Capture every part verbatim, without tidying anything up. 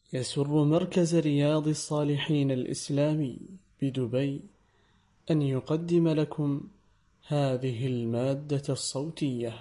يسر مركز رياض الصالحين الإسلامي بدبي أن يقدم لكم هذه المادة الصوتية.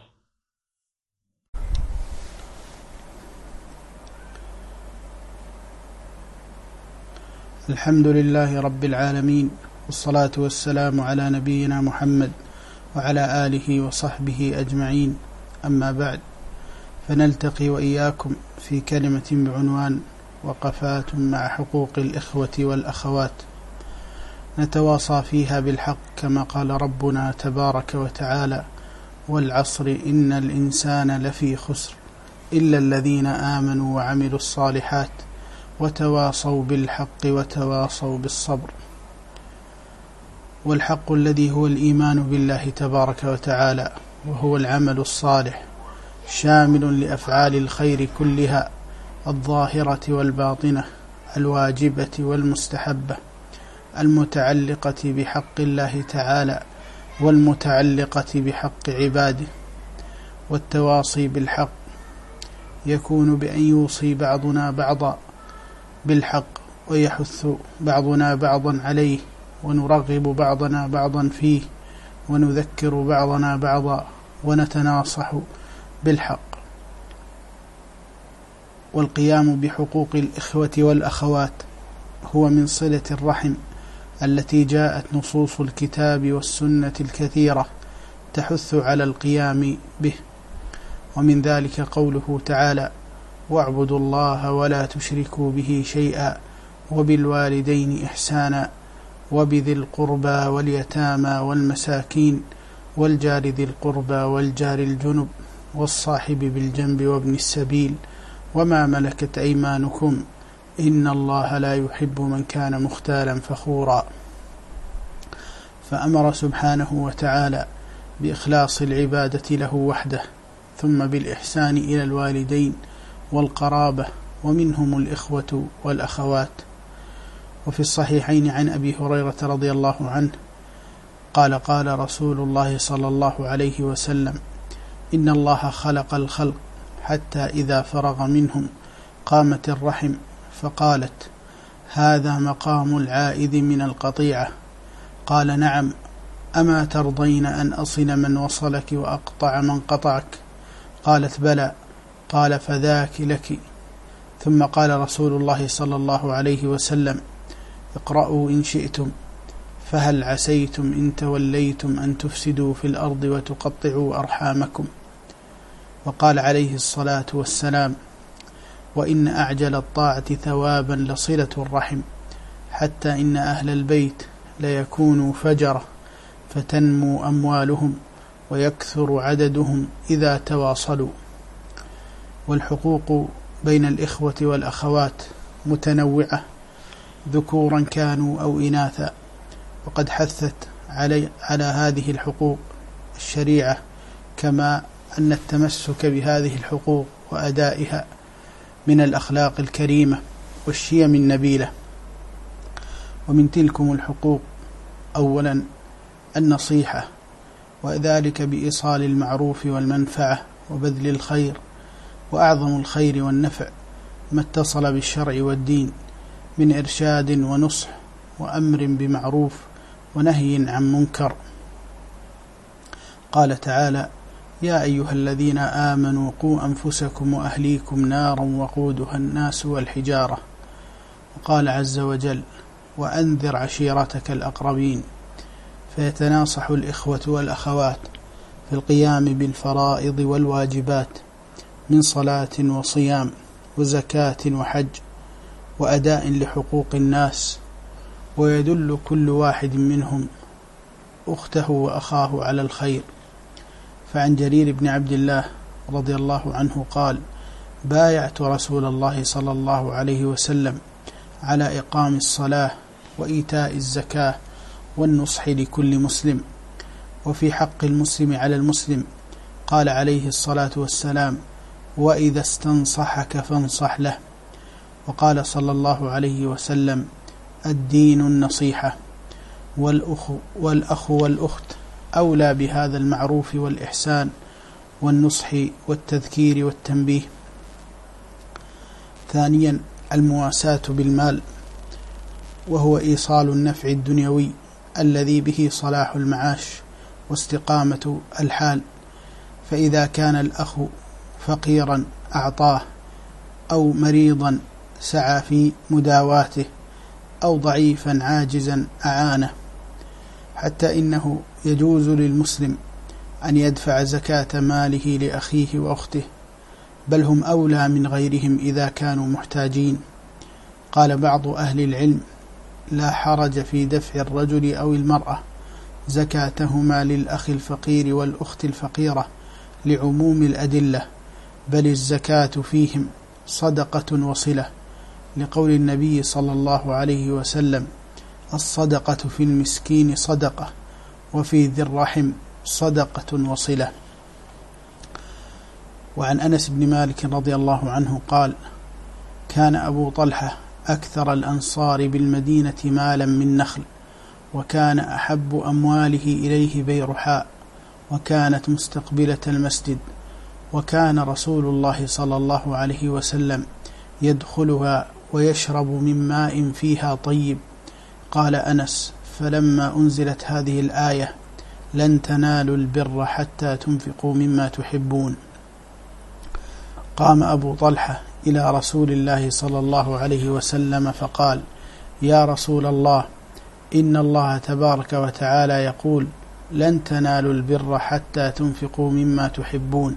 الحمد لله رب العالمين، والصلاة والسلام على نبينا محمد وعلى آله وصحبه أجمعين. أما بعد، فنلتقي وإياكم في كلمة بعنوان وقفات مع حقوق الإخوة والأخوات، نتواصى فيها بالحق كما قال ربنا تبارك وتعالى: والعصر إن الإنسان لفي خسر إلا الذين آمنوا وعملوا الصالحات وتواصوا بالحق وتواصوا بالصبر. والحق الذي هو الإيمان بالله تبارك وتعالى، وهو العمل الصالح شامل لأفعال الخير كلها، الظاهرة والباطنة، الواجبة والمستحبة، المتعلقة بحق الله تعالى والمتعلقة بحق عباده. والتواصي بالحق يكون بأن يوصي بعضنا بعضا بالحق، ويحث بعضنا بعضا عليه، ونرغب بعضنا بعضا فيه، ونذكر بعضنا بعضا، ونتناصح بالحق. والقيام بحقوق الإخوة والأخوات هو من صلة الرحم التي جاءت نصوص الكتاب والسنة الكثيرة تحث على القيام به، ومن ذلك قوله تعالى: واعبدوا الله ولا تشركوا به شيئا وبالوالدين إحسانا وبذي القربى واليتامى والمساكين والجار ذي القربى والجار الجنب والصاحب بالجنب وابن السبيل وما ملكت أيمانكم إن الله لا يحب من كان مختالا فخورا. فأمر سبحانه وتعالى بإخلاص العبادة له وحده، ثم بالإحسان إلى الوالدين والقرابة، ومنهم الإخوة والأخوات. وفي الصحيحين عن أبي هريرة رضي الله عنه قال: قال رسول الله صلى الله عليه وسلم: إن الله خلق الخلق حتى إذا فرغ منهم قامت الرحم فقالت: هذا مقام العائد من القطيعة. قال: نعم، أما ترضين أن أصل من وصلك وأقطع من قطعك؟ قالت: بلى. قال: فذاك لك. ثم قال رسول الله صلى الله عليه وسلم: اقرأوا إن شئتم، فهل عسيتم إن توليتم أن تفسدوا في الأرض وتقطعوا أرحامكم. وقال عليه الصلاة والسلام: وإن أعجل الطاعة ثوابا لصلة الرحم، حتى إن أهل البيت ليكونوا فجرة فتنمو أموالهم ويكثر عددهم إذا تواصلوا. والحقوق بين الإخوة والأخوات متنوعة ذكورا كانوا أو إناثا، وقد حثت علي على هذه الحقوق الشريعة، كما أن التمسك بهذه الحقوق وأدائها من الأخلاق الكريمة والشيم النبيلة. ومن تلكم الحقوق: أولا النصيحة، وذلك بإيصال المعروف والمنفعة وبذل الخير، وأعظم الخير والنفع ما اتصل بالشرع والدين من إرشاد ونصح وأمر بمعروف ونهي عن منكر. قال تعالى: يا أيها الذين آمنوا قوا أنفسكم وأهليكم نارا وقودها الناس والحجارة. وقال عز وجل: وأنذر عشيرتك الأقربين. فيتناصح الإخوة والأخوات في القيام بالفرائض والواجبات من صلاة وصيام وزكاة وحج وأداء لحقوق الناس، ويدل كل واحد منهم أخته وأخاه على الخير. فعن جرير بن عبد الله رضي الله عنه قال: بايعت رسول الله صلى الله عليه وسلم على إقام الصلاة وإيتاء الزكاة والنصح لكل مسلم. وفي حق المسلم على المسلم قال عليه الصلاة والسلام: وإذا استنصحك فانصح له. وقال صلى الله عليه وسلم: الدين النصيحة، والأخ والأخ والأخت أولى بهذا المعروف والإحسان والنصح والتذكير والتنبيه. ثانيا المواساة بالمال، وهو إيصال النفع الدنيوي الذي به صلاح المعاش واستقامة الحال. فإذا كان الأخ فقيرا أعطاه، أو مريضا سعى في مداواته، أو ضعيفا عاجزا أعانه، حتى إنه يجوز للمسلم أن يدفع زكاة ماله لأخيه وأخته، بل هم أولى من غيرهم إذا كانوا محتاجين. قال بعض أهل العلم: لا حرج في دفع الرجل أو المرأة زكاتهما للأخ الفقير والأخت الفقيرة لعموم الأدلة، بل الزكاة فيهم صدقة وصلة، لقول النبي صلى الله عليه وسلم: الصدقة في المسكين صدقة، وفي ذي الرحم صدقة وصلة. وعن أنس بن مالك رضي الله عنه قال: كان أبو طلحة أكثر الأنصار بالمدينة مالا من نخل، وكان أحب أمواله إليه بيرحاء، وكانت مستقبلة المسجد، وكان رسول الله صلى الله عليه وسلم يدخلها ويشرب من ماء فيها طيب. قال أنس: فلما أنزلت هذه الآية: لن تنالوا البر حتى تنفقوا مما تحبون، قام أبو طلحة إلى رسول الله صلى الله عليه وسلم فقال: يا رسول الله، إن الله تبارك وتعالى يقول: لن تنالوا البر حتى تنفقوا مما تحبون،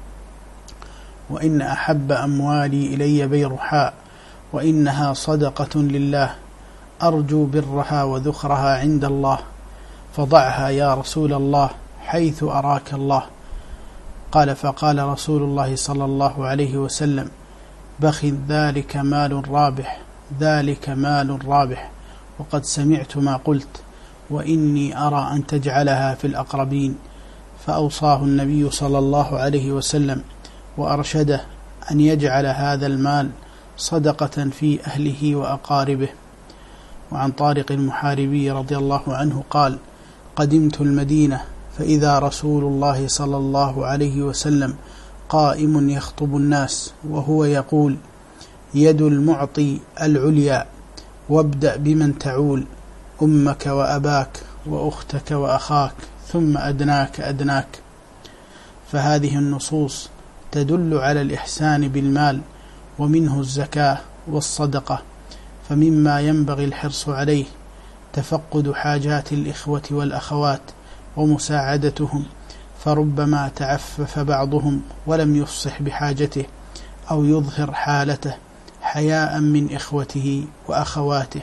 وإن أحب أموالي إلي بيرحاء، وإنها صدقة لله، أرجو برها وذخرها عند الله، فضعها يا رسول الله حيث أراك الله. قال: فقال رسول الله صلى الله عليه وسلم: بخ، ذلك مال رابح، ذلك مال رابح، وقد سمعت ما قلت، وإني أرى أن تجعلها في الأقربين. فأوصاه النبي صلى الله عليه وسلم وأرشده أن يجعل هذا المال صدقة في أهله وأقاربه. وعن طارق المحاربي رضي الله عنه قال: قدمت المدينة فإذا رسول الله صلى الله عليه وسلم قائم يخطب الناس، وهو يقول: يد المعطي العليا، وابدأ بمن تعول، أمك وأباك وأختك وأخاك، ثم أدناك أدناك. فهذه النصوص تدل على الإحسان بالمال، ومنه الزكاة والصدقة. فمما ينبغي الحرص عليه تفقد حاجات الإخوة والأخوات ومساعدتهم، فربما تعفف بعضهم ولم يفصح بحاجته أو يظهر حالته حياء من إخوته وأخواته.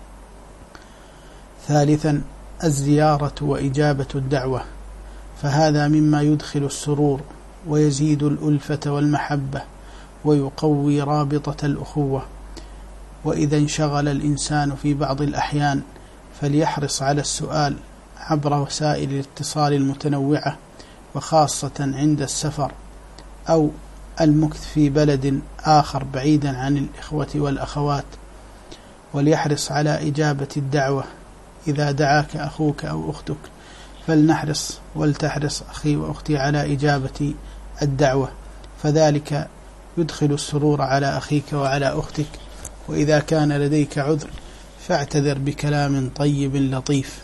ثالثا، الزيارة وإجابة الدعوة، فهذا مما يدخل السرور ويزيد الألفة والمحبة ويقوي رابطة الأخوة. وإذا انشغل الإنسان في بعض الأحيان فليحرص على السؤال عبر وسائل الاتصال المتنوعة، وخاصة عند السفر أو المكث في بلد آخر بعيدا عن الإخوة والأخوات. وليحرص على إجابة الدعوة. إذا دعاك أخوك أو أختك فلنحرص ولتحرص أخي وأختي على إجابة الدعوة، فذلك يدخل السرور على أخيك وعلى أختك. وإذا كان لديك عذر فاعتذر بكلام طيب لطيف.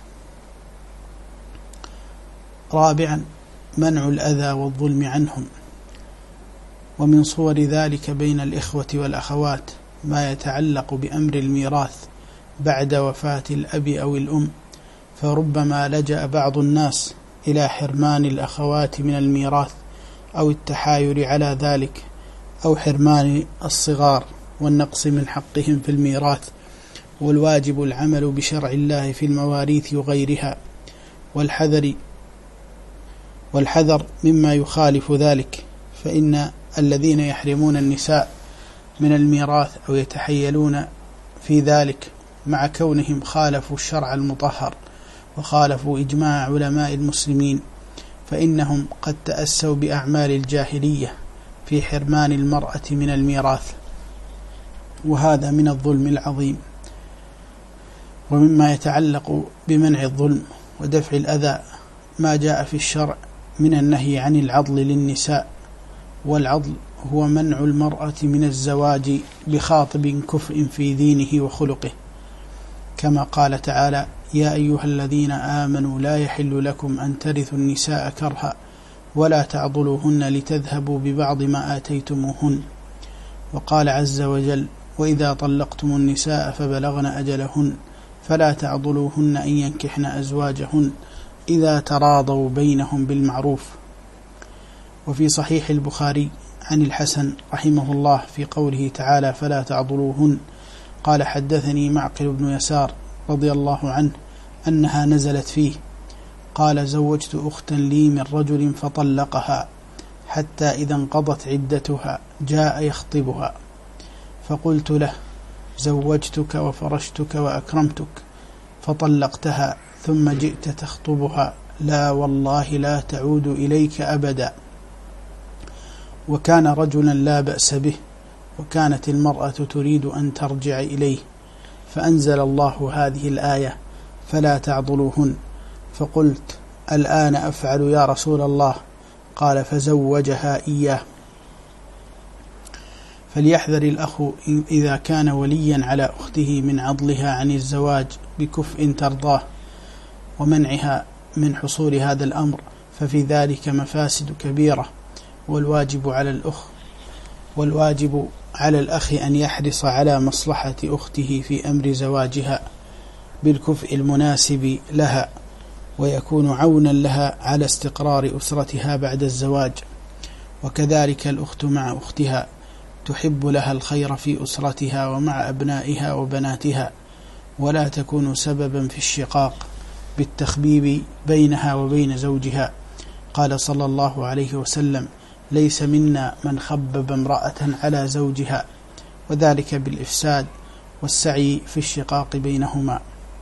رابعا، منع الأذى والظلم عنهم. ومن صور ذلك بين الإخوة والأخوات ما يتعلق بأمر الميراث بعد وفاة الأب أو الأم، فربما لجأ بعض الناس إلى حرمان الأخوات من الميراث أو التحايل على ذلك، أو حرمان الصغار والنقص من حقهم في الميراث. والواجب العمل بشرع الله في المواريث وغيرها، والحذر والحذر مما يخالف ذلك. فإن الذين يحرمون النساء من الميراث أو يتحيلون في ذلك مع كونهم خالفوا الشرع المطهر وخالفوا إجماع علماء المسلمين، فإنهم قد تأسوا بأعمال الجاهلية في حرمان المرأة من الميراث، وهذا من الظلم العظيم. ومما يتعلق بمنع الظلم ودفع الأذى ما جاء في الشرع من النهي عن العضل للنساء. والعضل هو منع المرأة من الزواج بخاطب كفء في دينه وخلقه، كما قال تعالى: يا أيها الذين آمنوا لا يحل لكم أن ترثوا النساء كرها ولا تعضلوهن لتذهبوا ببعض ما آتيتموهن. وقال عز وجل: وإذا طلقتم النساء فبلغن أجلهن فلا تعضلوهن أن ينكحن أزواجهن إذا تراضوا بينهم بالمعروف. وفي صحيح البخاري عن الحسن رحمه الله في قوله تعالى: فلا تعضلوهن، قال: حدثني معقل بن يسار رضي الله عنه أنها نزلت فيه، قال: زوجت أختا لي من رجل فطلقها حتى إذا انقضت عدتها جاء يخطبها، فقلت له: زوجتك وفرشتك وأكرمتك فطلقتها ثم جئت تخطبها، لا والله لا تعود إليك أبدا. وكان رجلا لا بأس به، وكانت المرأة تريد أن ترجع إليه، فأنزل الله هذه الآية: فلا تعضلوهن. فقلت: الآن أفعل يا رسول الله؟ قال: فزوجها إياه. فليحذر الأخ إذا كان وليا على أخته من عضلها عن الزواج بكفء ترضاه ومنعها من حصول هذا الأمر، ففي ذلك مفاسد كبيرة. والواجب على الأخ والواجب على الأخ أن يحرص على مصلحة أخته في أمر زواجها بالكفء المناسب لها، ويكون عونا لها على استقرار أسرتها بعد الزواج. وكذلك الأخت مع أختها تحب لها الخير في أسرتها ومع أبنائها وبناتها، ولا تكون سببا في الشقاق بالتخبيب بينها وبين زوجها. قال صلى الله عليه وسلم: ليس منا من خبب امرأة على زوجها، وذلك بالإفساد والسعي في الشقاق بينهما.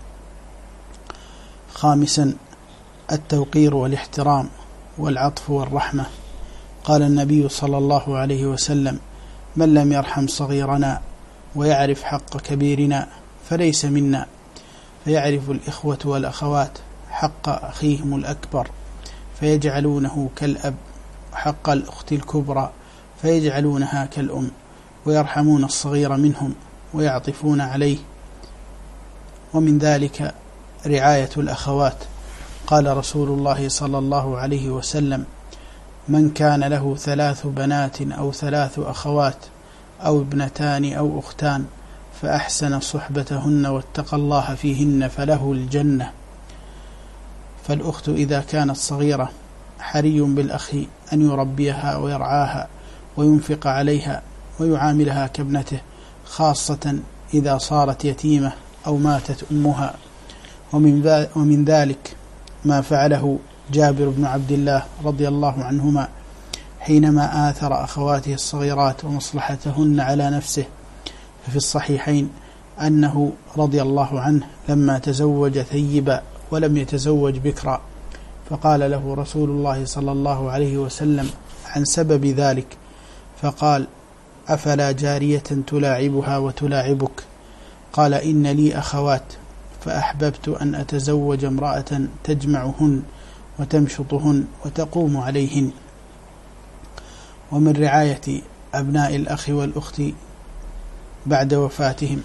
خامسا: التوقير والاحترام والعطف والرحمة. قال النبي صلى الله عليه وسلم: من لم يرحم صغيرنا ويعرف حق كبيرنا فليس منا. فيعرف الإخوة والأخوات حق أخيهم الأكبر فيجعلونه كالأب، وحق الأخت الكبرى فيجعلونها كالأم، ويرحمون الصغير منهم ويعطفون عليه. ومن ذلك رعاية الأخوات. قال رسول الله صلى الله عليه وسلم: من كان له ثلاث بنات أو ثلاث أخوات أو ابنتان أو أختان فأحسن صحبتهن واتقى الله فيهن فله الجنة. فالأخت إذا كانت صغيرة حري بالأخ أن يربيها ويرعاها وينفق عليها ويعاملها كابنته، خاصة إذا صارت يتيمة أو ماتت أمها. ومن ذلك ما فعله جابر بن عبد الله رضي الله عنهما حينما آثر أخواته الصغيرات ومصلحتهن على نفسه. ففي الصحيحين أنه رضي الله عنه لما تزوج ثيبا ولم يتزوج بكرا، فقال له رسول الله صلى الله عليه وسلم عن سبب ذلك، فقال: أفلا جارية تلاعبها وتلاعبك؟ قال: إن لي أخوات فأحببت أن أتزوج امرأة تجمعهن وتمشطهن وتقوم عليهن. ومن رعاية أبناء الأخ والأخت بعد وفاتهم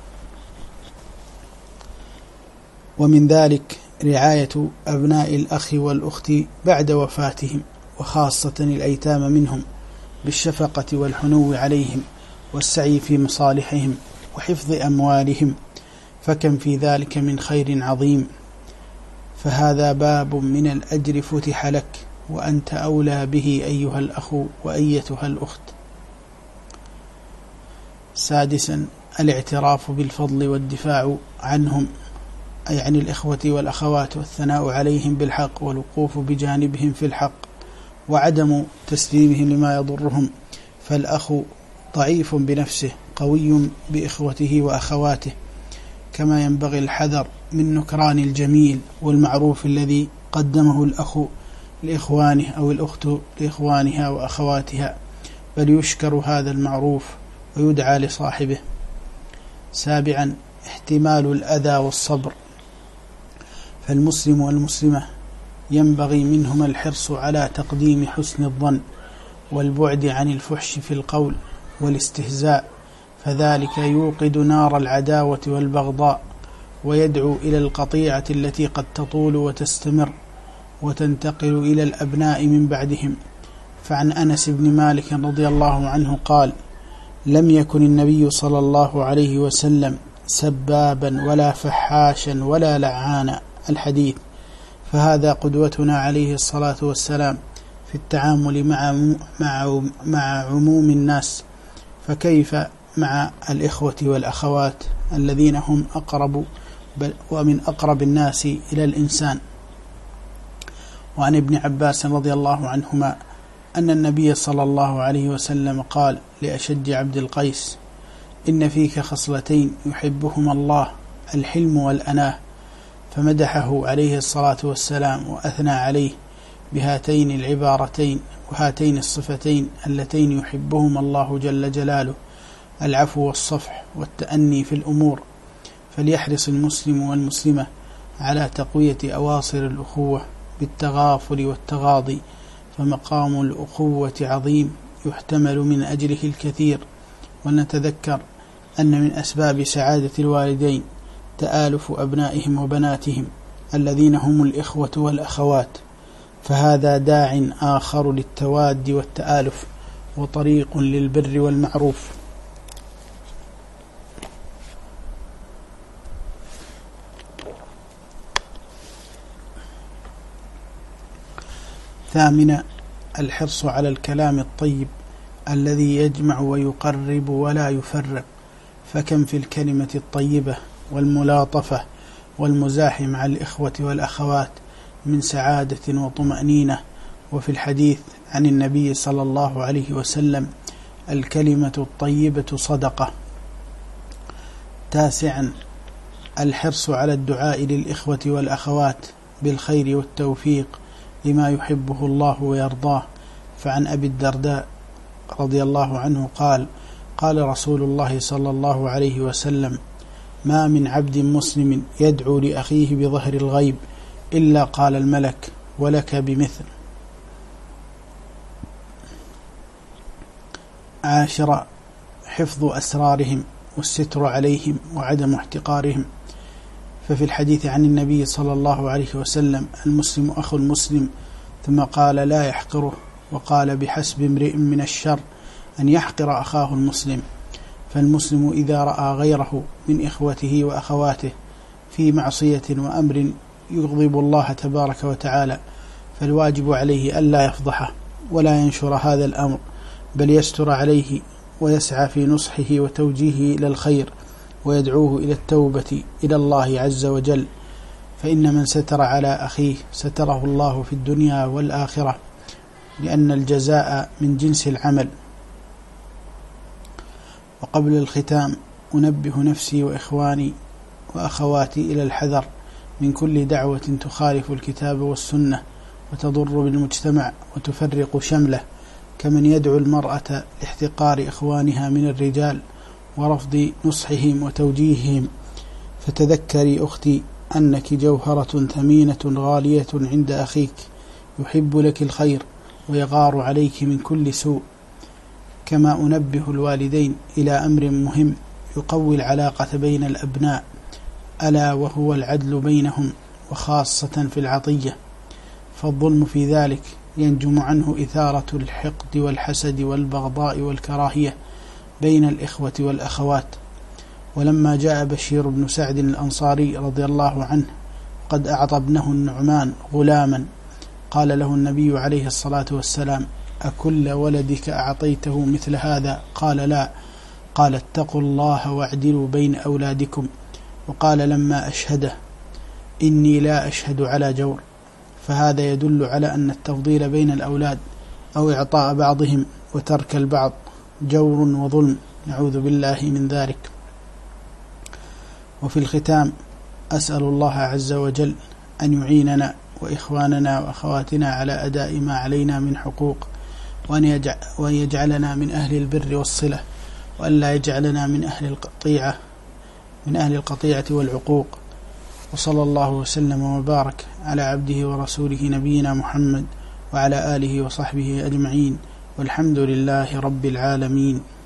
ومن ذلك رعاية أبناء الأخ والأخت بعد وفاتهم، وخاصة الأيتام منهم، بالشفقة والحنو عليهم والسعي في مصالحهم وحفظ أموالهم، فكم في ذلك من خير عظيم. فهذا باب من الأجر فتح لك، وأنت أولى به أيها الأخ وأيتها الأخت. سادسا: الاعتراف بالفضل والدفاع عنهم، أي عن الإخوة والأخوات، والثناء عليهم بالحق والوقوف بجانبهم في الحق، وعدم تسليمهم لما يضرهم. فالأخ ضعيف بنفسه قوي بإخوته وأخواته، كما ينبغي الحذر من نكران الجميل والمعروف الذي قدمه الأخ لإخوانه أو الأخت لإخوانها وأخواتها، بل يشكر هذا المعروف ويدعى لصاحبه. سابعا: احتمال الأذى والصبر. فالمسلم والمسلمة ينبغي منهما الحرص على تقديم حسن الظن والبعد عن الفحش في القول والاستهزاء، فذلك يوقد نار العداوة والبغضاء، ويدعو إلى القطيعة التي قد تطول وتستمر وتنتقل إلى الأبناء من بعدهم. فعن أنس بن مالك رضي الله عنه قال: لم يكن النبي صلى الله عليه وسلم سبابا ولا فحاشا ولا لعانا. الحديث. فهذا قدوتنا عليه الصلاة والسلام في التعامل مع مع مع عموم الناس، فكيف مع الإخوة والأخوات الذين هم أقرب ومن أقرب الناس إلى الإنسان. وعن ابن عباس رضي الله عنهما أن النبي صلى الله عليه وسلم قال لأشج عبد القيس: إن فيك خصلتين يحبهما الله، الحلم والأناه، فمدحه عليه الصلاة والسلام وأثنى عليه بهاتين العبارتين وهاتين الصفتين اللتين يحبهما الله جل جلاله: العفو والصفح والتأني في الأمور. فليحرص المسلم والمسلمة على تقوية أواصر الأخوة بالتغافل والتغاضي، فمقام الأخوة عظيم يحتمل من أجله الكثير. ونتذكر أن من أسباب سعادة الوالدين تآلف أبنائهم وبناتهم الذين هم الإخوة والأخوات، فهذا داع آخر للتواد والتآلف وطريق للبر والمعروف. ثامنا: الحرص على الكلام الطيب الذي يجمع ويقرب ولا يفرق، فكم في الكلمة الطيبة والملاطفة والمزاح مع الإخوة والأخوات من سعادة وطمأنينة. وفي الحديث عن النبي صلى الله عليه وسلم: الكلمة الطيبة صدقة. تاسعا: الحرص على الدعاء للإخوة والأخوات بالخير والتوفيق لما يحبه الله ويرضاه. فعن أبي الدرداء رضي الله عنه قال: قال رسول الله صلى الله عليه وسلم: ما من عبد مسلم يدعو لأخيه بظهر الغيب إلا قال الملك: ولك بمثل. عاشرا: حفظ أسرارهم والستر عليهم وعدم احتقارهم. ففي الحديث عن النبي صلى الله عليه وسلم: المسلم أخو المسلم، ثم قال: لا يحقره، وقال: بحسب امرئ من الشر أن يحقر أخاه المسلم. فالمسلم إذا رأى غيره من إخوته وأخواته في معصية وأمر يغضب الله تبارك وتعالى، فالواجب عليه ألا يفضحه ولا ينشر هذا الأمر، بل يستر عليه ويسعى في نصحه وتوجيهه إلى الخير ويدعوه إلى التوبة إلى الله عز وجل، فإن من ستر على أخيه ستره الله في الدنيا والآخرة، لأن الجزاء من جنس العمل. وقبل الختام أنبه نفسي وإخواني وأخواتي إلى الحذر من كل دعوة تخالف الكتاب والسنة وتضر بالمجتمع وتفرق شمله، كمن يدعو المرأة لاحتقار إخوانها من الرجال ورفض نصحهم وتوجيههم. فتذكري أختي أنك جوهرة ثمينة غالية عند أخيك، يحب لك الخير ويغار عليك من كل سوء. كما أنبه الوالدين إلى أمر مهم يقوي العلاقة بين الأبناء، ألا وهو العدل بينهم، وخاصة في العطية، فالظلم في ذلك ينجم عنه إثارة الحقد والحسد والبغضاء والكراهية بين الإخوة والأخوات. ولما جاء بشير بن سعد الأنصاري رضي الله عنه قد أعطى ابنه النعمان غلاما، قال له النبي عليه الصلاة والسلام: أكل ولدك أعطيته مثل هذا؟ قال: لا. قال: اتقوا الله واعدلوا بين أولادكم. وقال لما أشهده: إني لا أشهد على جور. فهذا يدل على أن التفضيل بين الأولاد أو إعطاء بعضهم وترك البعض جور وظلم، نعوذ بالله من ذلك. وفي الختام أسأل الله عز وجل أن يعيننا وإخواننا وأخواتنا على أداء ما علينا من حقوق، وأن يجعلنا من أهل البر والصلة، وأن لا يجعلنا من أهل القطيعة من أهل القطيعة والعقوق. وصلى الله وسلم وبارك على عبده ورسوله نبينا محمد وعلى آله وصحبه أجمعين، والحمد لله رب العالمين.